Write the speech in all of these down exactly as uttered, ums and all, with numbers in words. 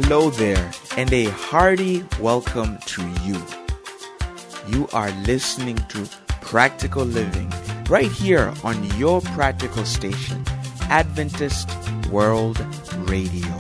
Hello there, and a hearty welcome to you. You are listening to Practical Living right here on your practical station, Adventist World Radio.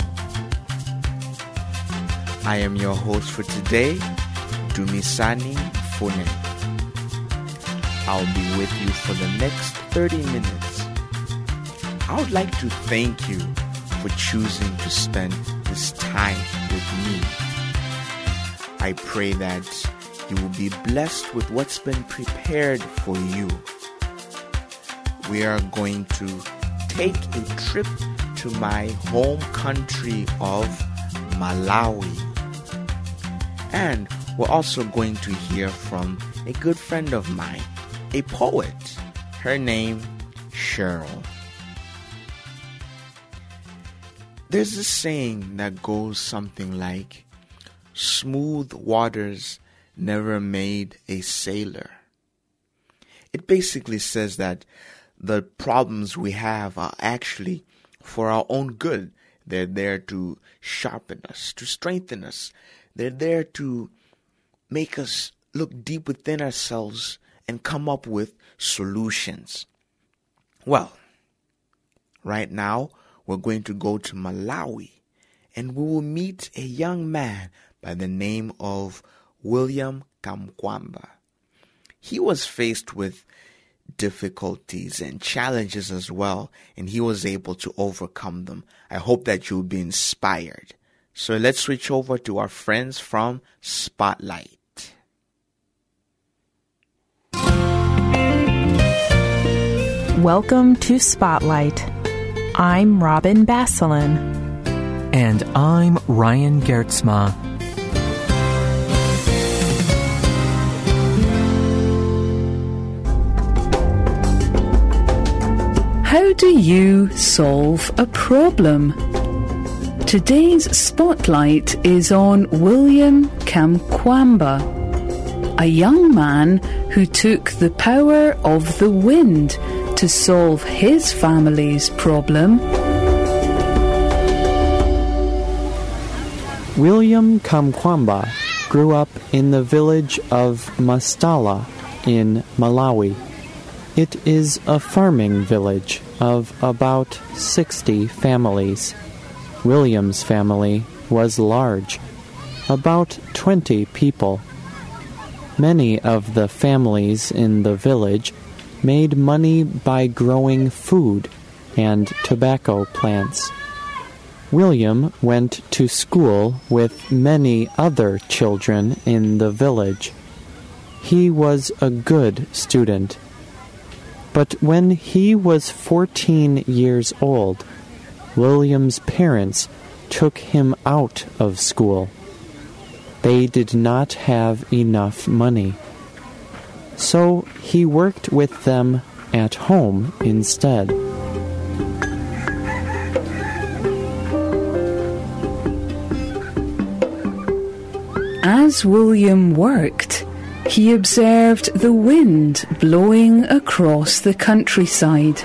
I am your host for today, Dumisani Fune. I'll be with you for the next thirty minutes. I would like to thank you for choosing to spend this time with me. I pray that you will be blessed with what's been prepared for you. We are going to take a trip to my home country of Malawi. And we're also going to hear from a good friend of mine, a poet. Her name, Cheryl. There's a saying that goes something like, smooth waters never made a sailor. It basically says that the problems we have are actually for our own good. They're there to sharpen us, to strengthen us. They're there to make us look deep within ourselves and come up with solutions. Well, right now, we're going to go to Malawi, and we will meet a young man by the name of William Kamkwamba. He was faced with difficulties and challenges as well, and he was able to overcome them. I hope that you'll be inspired. So let's switch over to our friends from Spotlight. Welcome to Spotlight. I'm Robin Basselin. And I'm Ryan Gertzma. How do you solve a problem? Today's Spotlight is on William Kamkwamba, a young man who took the power of the wind to solve his family's problem. William Kamkwamba grew up in the village of Mastala in Malawi. It is a farming village of about sixty families. William's family was large, about twenty people. Many of the families in the village made money by growing food and tobacco plants. William went to school with many other children in the village. He was a good student. But when he was fourteen years old, William's parents took him out of school. They did not have enough money. So he worked with them at home instead. As William worked, he observed the wind blowing across the countryside.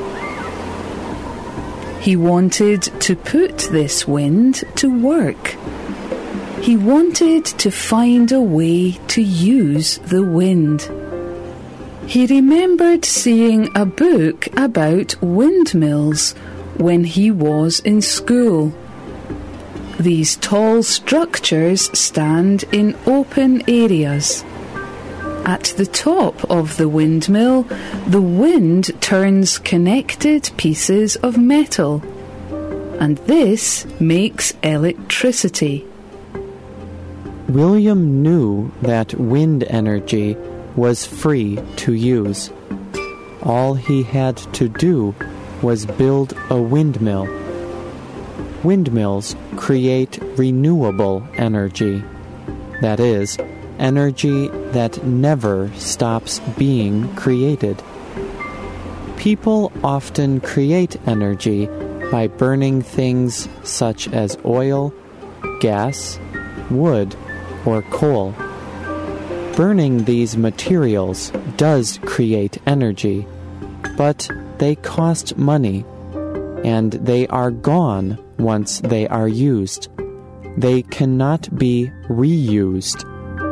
He wanted to put this wind to work. He wanted to find a way to use the wind. He remembered seeing a book about windmills when he was in school. These tall structures stand in open areas. At the top of the windmill, the wind turns connected pieces of metal, and this makes electricity. William knew that wind energy was free to use. All he had to do was build a windmill. Windmills create renewable energy, that is, energy that never stops being created. People often create energy by burning things such as oil, gas, wood, or coal. Burning these materials does create energy, but they cost money, and they are gone once they are used. they cannot be reused.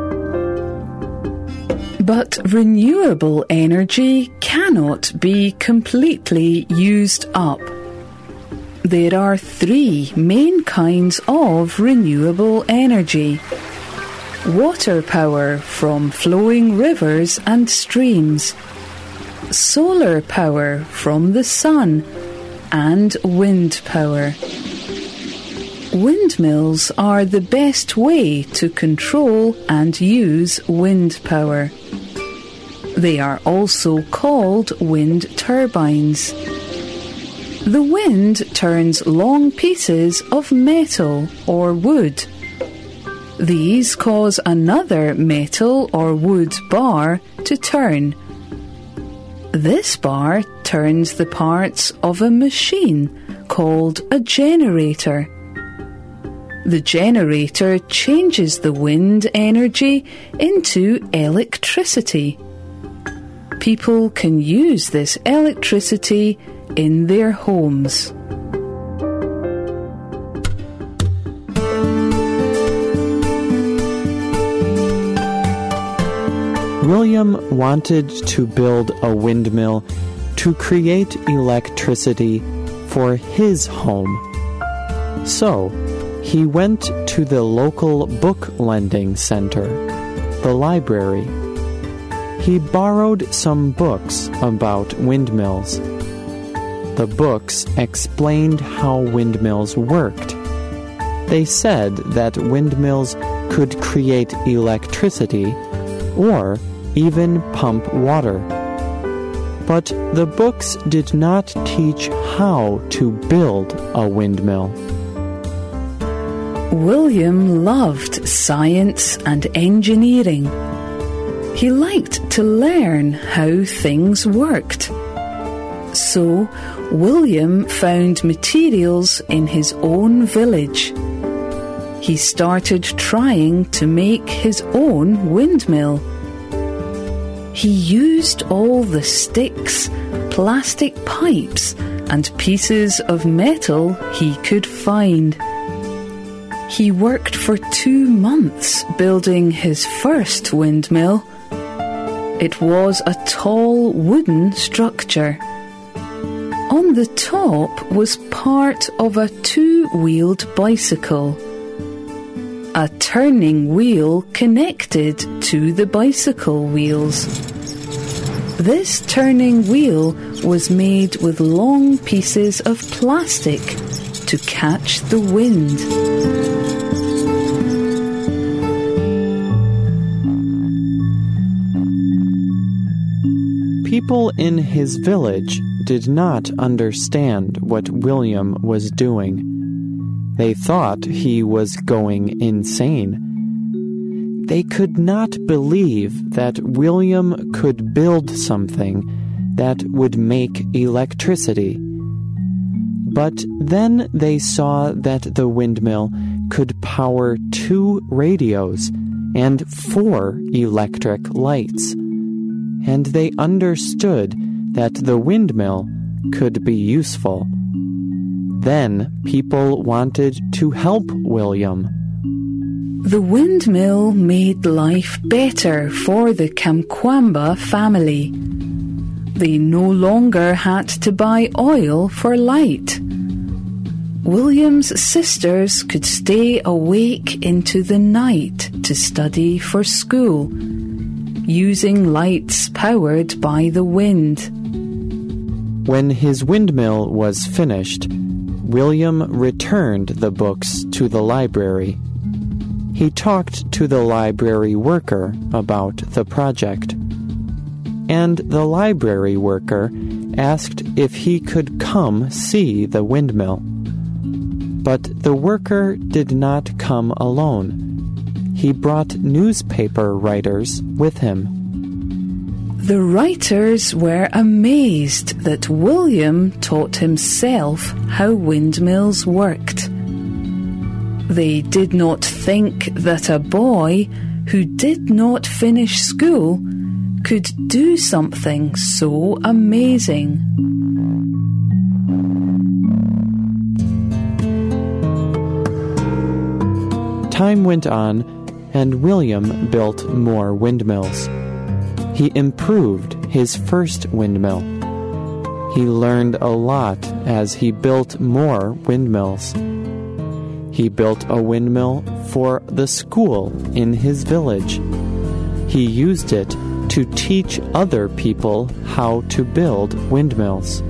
But renewable energy cannot be completely used up. There are three main kinds of renewable energy. Water power from flowing rivers and streams, solar power from the sun, and wind power. Windmills are the best way to control and use wind power. They are also called wind turbines. The wind turns long pieces of metal or wood. These cause another metal or wood bar to turn. This bar turns the parts of a machine called a generator. The generator changes the wind energy into electricity. People can use this electricity in their homes. William wanted to build a windmill to create electricity for his home. So, he went to the local book lending center, the library. He borrowed some books about windmills. The books explained how windmills worked. They said that windmills could create electricity or even pump water. But the books did not teach how to build a windmill. William loved science and engineering. He liked to learn how things worked. So, William found materials in his own village. He started trying to make his own windmill. He used all the sticks, plastic pipes, and pieces of metal he could find. He worked for two months building his first windmill. It was a tall wooden structure. On the top was part of a two-wheeled bicycle. A turning wheel connected to the bicycle wheels. This turning wheel was made with long pieces of plastic to catch the wind. People in his village did not understand what William was doing. They thought he was going insane. They could not believe that William could build something that would make electricity. But then they saw that the windmill could power two radios and four electric lights. And they understood that the windmill could be useful. Then people wanted to help William. The windmill made life better for the Kamkwamba family. They no longer had to buy oil for light. William's sisters could stay awake into the night to study for school, using lights powered by the wind. When his windmill was finished, William returned the books to the library. He talked to the library worker about the project. And the library worker asked if he could come see the windmill. But the worker did not come alone. He brought newspaper writers with him. The writers were amazed that William taught himself how windmills worked. They did not think that a boy who did not finish school could do something so amazing. Time went on, and William built more windmills. He improved his first windmill. He learned a lot as he built more windmills. He built a windmill for the school in his village. He used it to teach other people how to build windmills.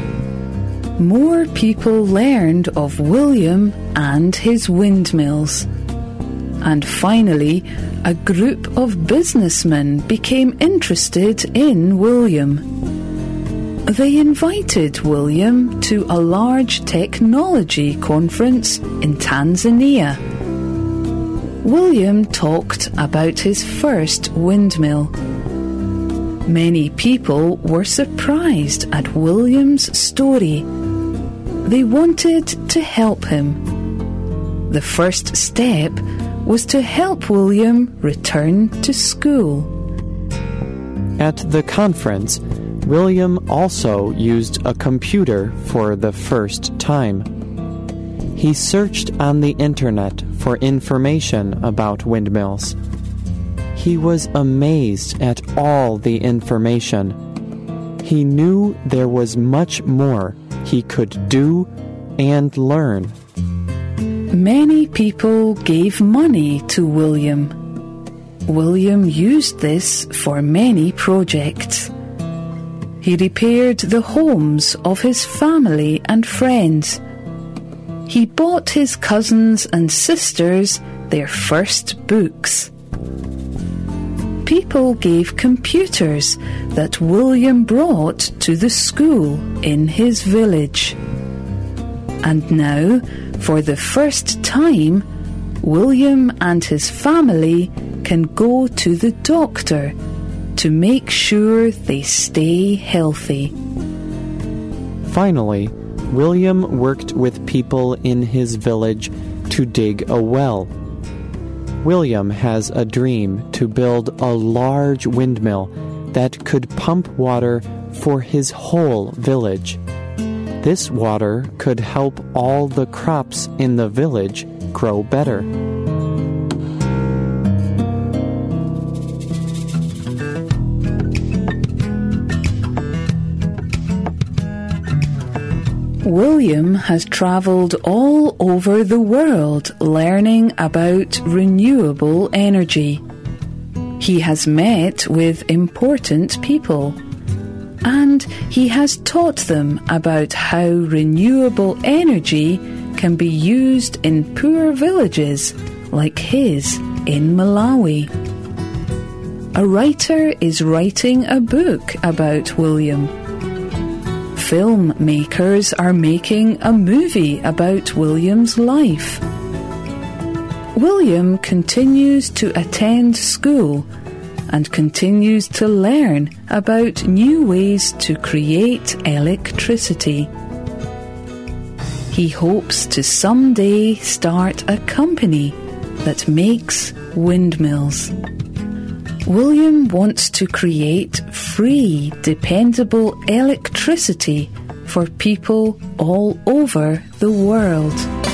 More people learned of William and his windmills. And finally, a group of businessmen became interested in William. They invited William to a large technology conference in Tanzania. William talked about his first windmill. Many people were surprised at William's story. They wanted to help him. The first step was to help William return to school. At the conference, William also used a computer for the first time. He searched on the internet for information about windmills. He was amazed at all the information. He knew there was much more he could do and learn. Many people gave money to William. William used this for many projects. He repaired the homes of his family and friends. He bought his cousins and sisters their first books. People gave computers that William brought to the school in his village. And now, for the first time, William and his family can go to the doctor to make sure they stay healthy. Finally, William worked with people in his village to dig a well. William has a dream to build a large windmill that could pump water for his whole village. This water could help all the crops in the village grow better. William has traveled all over the world learning about renewable energy. He has met with important people, and he has taught them about how renewable energy can be used in poor villages like his in Malawi. A writer is writing a book about William. Filmmakers are making a movie about William's life. William continues to attend school and continues to learn about new ways to create electricity. He hopes to someday start a company that makes windmills. William wants to create free, dependable electricity for people all over the world.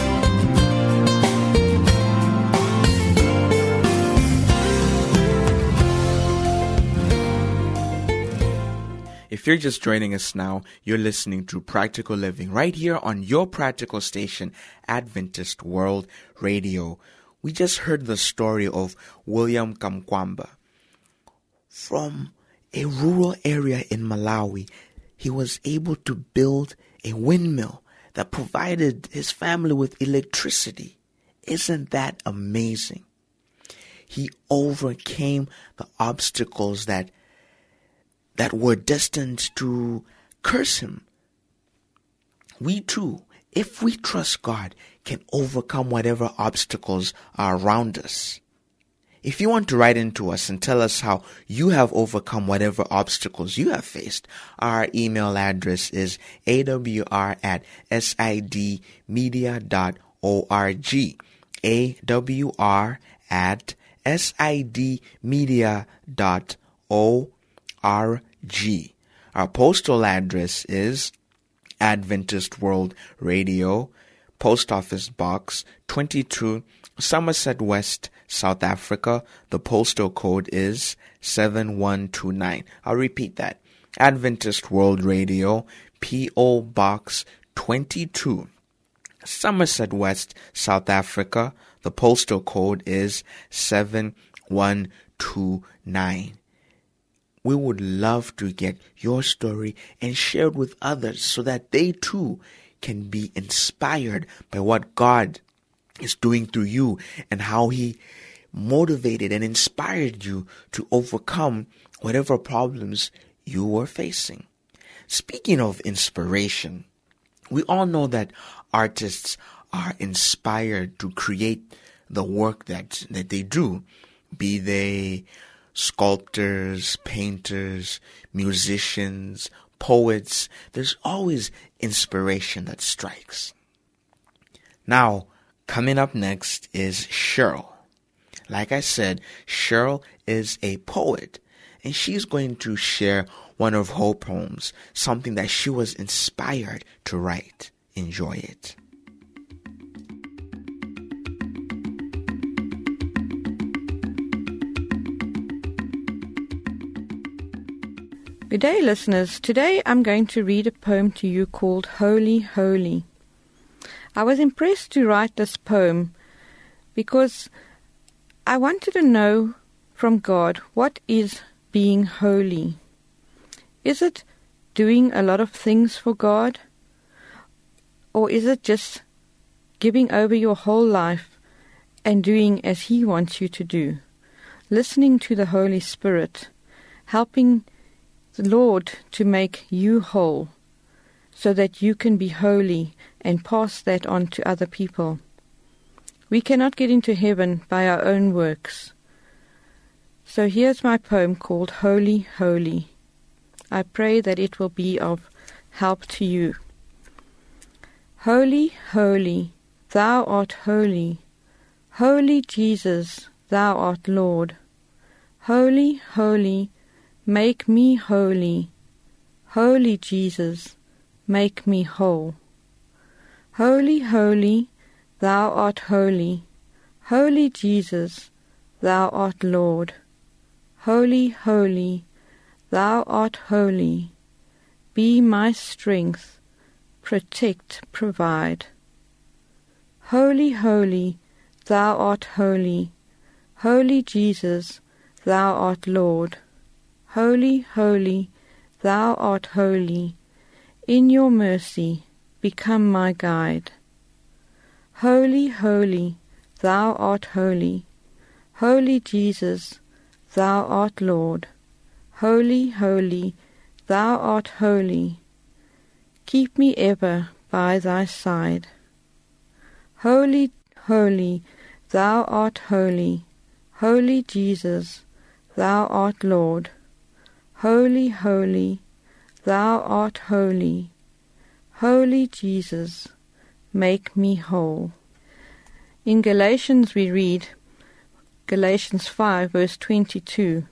If you're just joining us now, you're listening to Practical Living right here on your practical station, Adventist World Radio. We just heard the story of William Kamkwamba. From a rural area in Malawi, he was able to build a windmill that provided his family with electricity. Isn't that amazing? He overcame the obstacles that that were destined to curse him. We too, if we trust God, can overcome whatever obstacles are around us. If you want to write into us and tell us how you have overcome whatever obstacles you have faced, our email address is a w r at sidmedia dot org. A W R at sidmedia dot org. R G. Our postal address is Adventist World Radio, Post Office Box twenty-two Somerset West, South Africa. The postal code is seven one two nine. I'll repeat that. Adventist World Radio, P O Box twenty-two. Somerset West, South Africa. The postal code is seven one two nine. We would love to get your story and share it with others so that they too can be inspired by what God is doing through you and how He motivated and inspired you to overcome whatever problems you were facing. Speaking of inspiration, we all know that artists are inspired to create the work that, that they do, be they sculptors, painters, musicians, poets. There's always inspiration that strikes. Now, coming up next is Cheryl. Like I said, Cheryl is a poet, and she's going to share one of her poems, something that she was inspired to write. Enjoy it. Good day, listeners. Today I'm going to read a poem to you called Holy, Holy. I was impressed to write this poem because I wanted to know from God, what is being holy? Is it doing a lot of things for God? Or is it just giving over your whole life and doing as He wants you to do? Listening to the Holy Spirit, helping the Lord to make you whole so that you can be holy and pass that on to other people. We cannot get into heaven by our own works. So here's my poem called Holy, Holy. I pray that it will be of help to you. Holy, holy, thou art holy. Holy Jesus, thou art Lord. Holy, holy, make me holy. Holy Jesus, make me whole. Holy, holy, thou art holy. Holy Jesus, thou art Lord. Holy, holy, thou art holy. Be my strength, protect, provide. Holy, holy, thou art holy. Holy Jesus, thou art Lord. Holy, holy, thou art holy. In your mercy, become my guide. Holy, holy, thou art holy. Holy Jesus, thou art Lord. Holy, holy, thou art holy. Keep me ever by thy side. Holy, holy, thou art holy. Holy Jesus, thou art Lord. Holy, holy, thou art holy. Holy Jesus, make me whole. In Galatians we read, Galatians five verse twenty-two,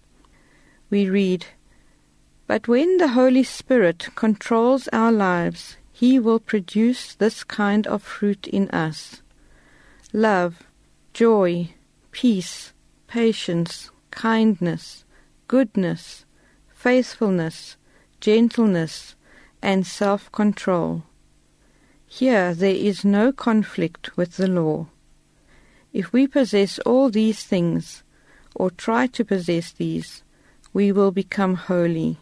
we read, But when the Holy Spirit controls our lives, He will produce this kind of fruit in us: love, joy, peace, patience, kindness, goodness, faithfulness, gentleness, and self-control. Here there is no conflict with the law. If we possess all these things, or try to possess these, we will become holy.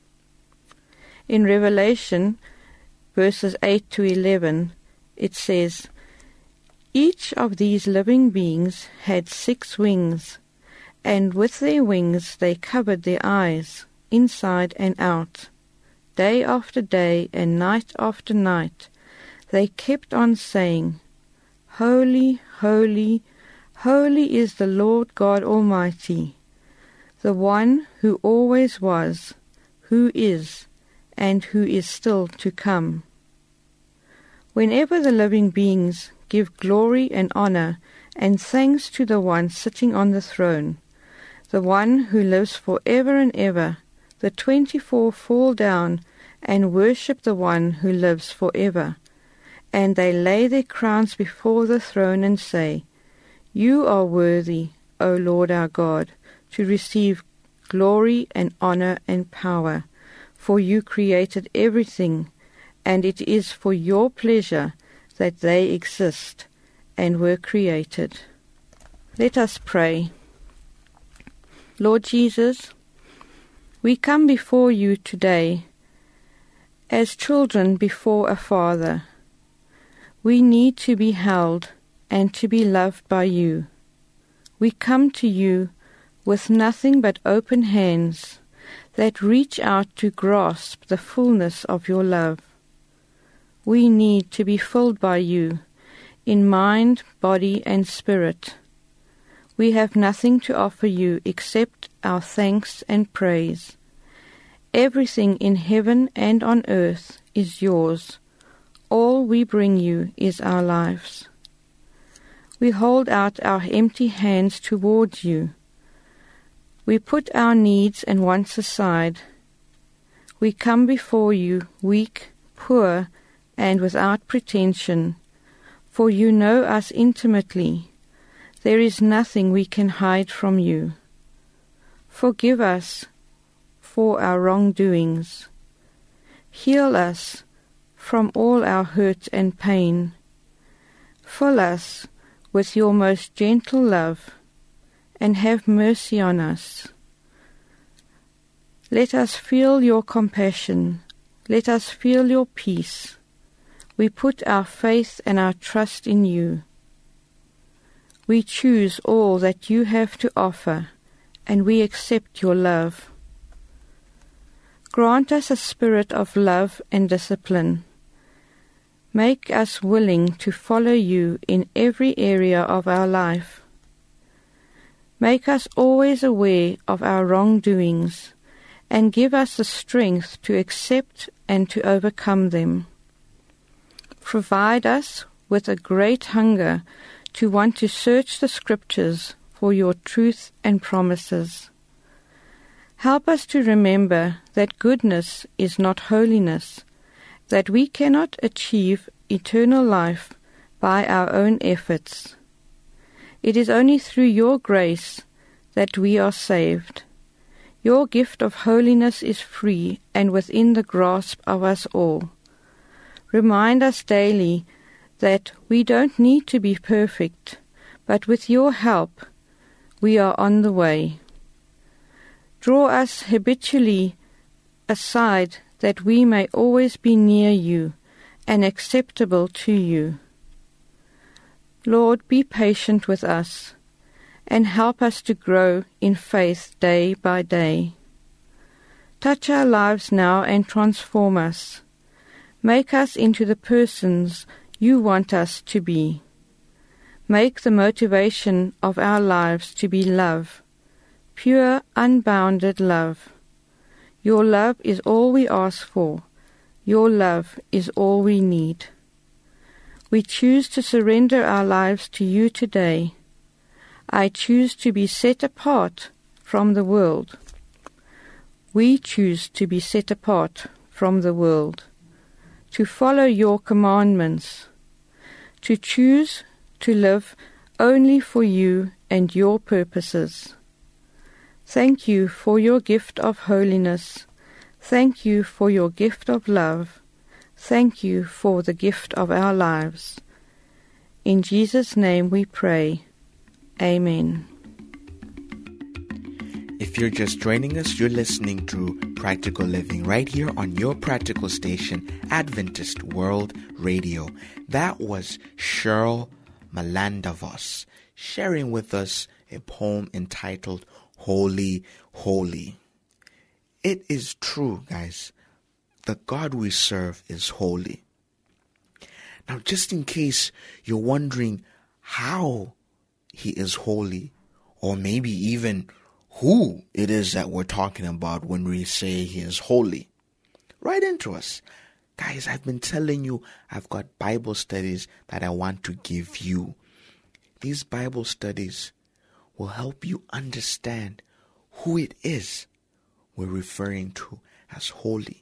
In Revelation, verses eight to eleven, it says, Each of these living beings had six wings, and with their wings they covered their eyes, inside and out. Day after day and night after night, they kept on saying, Holy, holy, holy is the Lord God Almighty, the one who always was, who is, and who is still to come. Whenever the living beings give glory and honor and thanks to the one sitting on the throne, the one who lives forever and ever, the twenty-four fall down and worship the one who lives forever, and they lay their crowns before the throne and say, You are worthy, O Lord our God, to receive glory and honor and power, for you created everything, and it is for your pleasure that they exist and were created. Let us pray. Lord Jesus, we come before you today as children before a father. We need to be held and to be loved by you. We come to you with nothing but open hands that reach out to grasp the fullness of your love. We need to be filled by you in mind, body, and spirit. We have nothing to offer you except our thanks and praise. Everything in heaven and on earth is yours. All we bring you is our lives. We hold out our empty hands towards you. We put our needs and wants aside. We come before you weak, poor, and without pretension, for you know us intimately. There is nothing we can hide from you. Forgive us for our wrongdoings. Heal us from all our hurt and pain. Fill us with your most gentle love, and have mercy on us. Let us feel your compassion. Let us feel your peace. We put our faith and our trust in you. We choose all that you have to offer, and we accept your love. Grant us a spirit of love and discipline. Make us willing to follow you in every area of our life. Make us always aware of our wrongdoings, and give us the strength to accept and to overcome them. Provide us with a great hunger to want to search the Scriptures for your truth and promises. Help us to remember that goodness is not holiness, that we cannot achieve eternal life by our own efforts. It is only through your grace that we are saved. Your gift of holiness is free and within the grasp of us all. Remind us daily that we don't need to be perfect, but with your help we are on the way. Draw us habitually aside that we may always be near you and acceptable to you. Lord, be patient with us and help us to grow in faith day by day. Touch our lives now and transform us. Make us into the persons you want us to be. Make the motivation of our lives to be love, pure, unbounded love. Your love is all we ask for. Your love is all we need. We choose to surrender our lives to you today. I choose to be set apart from the world. We choose to be set apart from the world, to follow your commandments, to choose to live only for you and your purposes. Thank you for your gift of holiness. Thank you for your gift of love. Thank you for the gift of our lives. In Jesus' name we pray. Amen. If you're just joining us, you're listening to Practical Living right here on your practical station, Adventist World Radio. That was Cheryl Malandavos sharing with us a poem entitled Holy, Holy. It is true, guys. The God we serve is holy. Now, just in case you're wondering how he is holy, or maybe even who it is that we're talking about when we say he is holy, write into us. Guys, I've been telling you, I've got Bible studies that I want to give you. These Bible studies will help you understand who it is we're referring to as holy.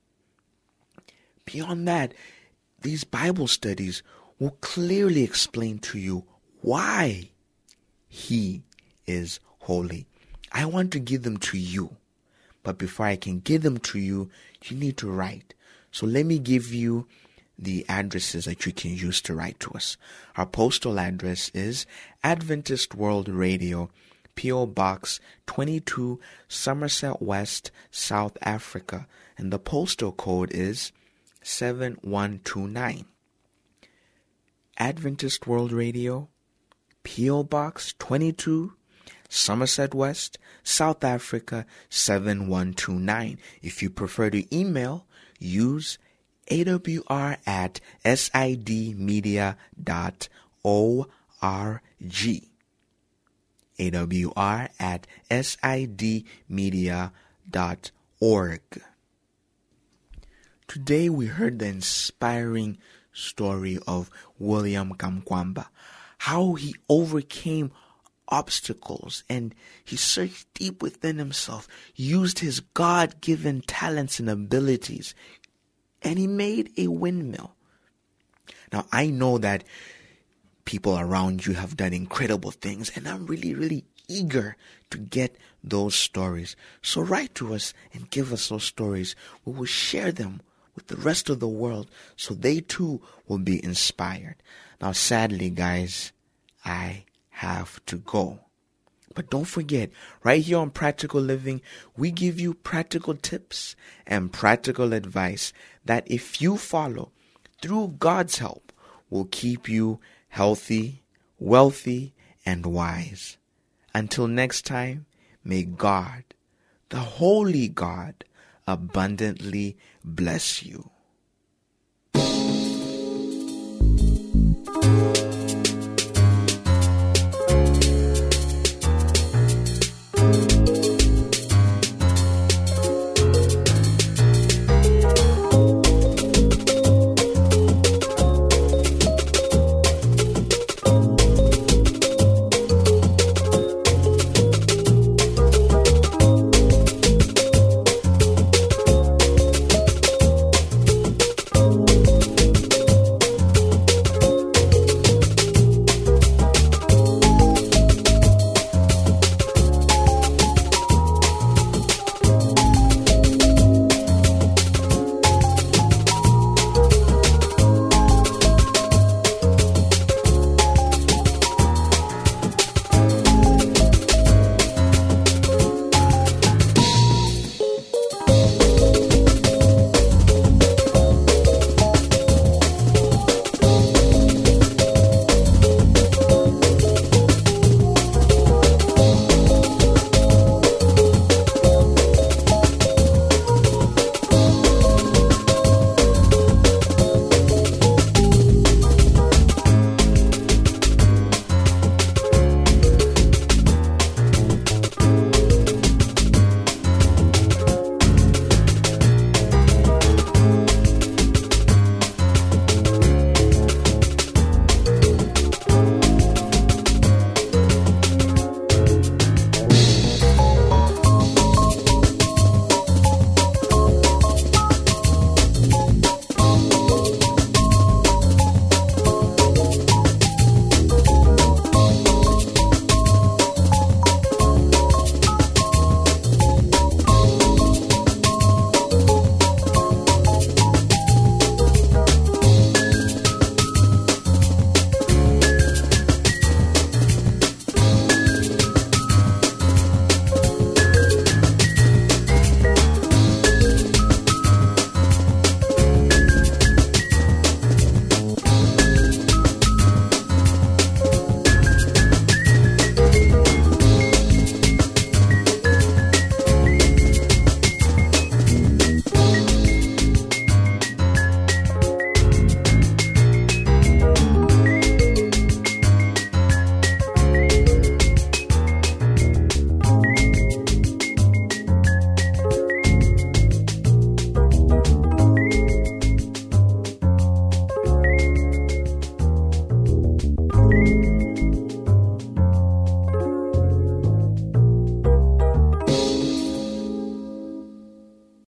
Beyond that, these Bible studies will clearly explain to you why He is holy. I want to give them to you. But before I can give them to you, you need to write. So let me give you the addresses that you can use to write to us. Our postal address is Adventist World Radio, P O Box twenty-two, Somerset West, South Africa. And the postal code is seven one two nine. Adventist World Radio, P O Box twenty-two, Somerset West, South Africa, seven one two nine. If you prefer to email, use A W R at sidmedia dot org. A W R at sidmedia dot org. Today we heard the inspiring story of William Kamkwamba, how he overcame obstacles and he searched deep within himself, used his God-given talents and abilities, and he made a windmill. Now, I know that people around you have done incredible things, and I'm really, really eager to get those stories. So write to us and give us those stories. We will share them with the rest of the world so they too will be inspired. Now, sadly, guys, I have to go. But don't forget, right here on Practical Living, we give you practical tips and practical advice that if you follow, through God's help, will keep you healthy, wealthy, and wise. Until next time, may God, the Holy God, abundantly bless you.